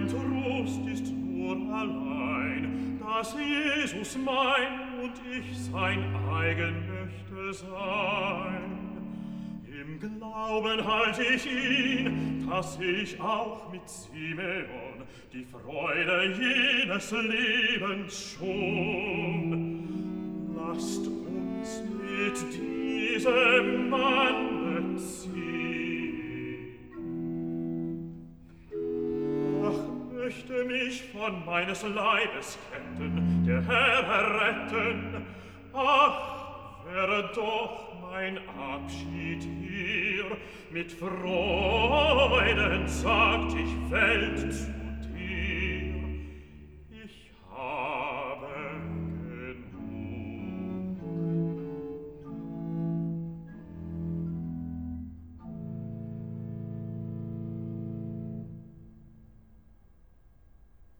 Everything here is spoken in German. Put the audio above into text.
Trost ist nur allein, dass Jesus mein und ich sein eigen möchte sein. Im Glauben halt ich ihn, dass ich auch mit Simeon die Freude jenes Lebens schon. Lasst uns mit diesem Manne ziehen. Ach, möchte mich von meines Leibes Ketten der Herr erretten. Ach, wäre doch mein Abschied hier. Mit Freuden sagt ich Welt zu.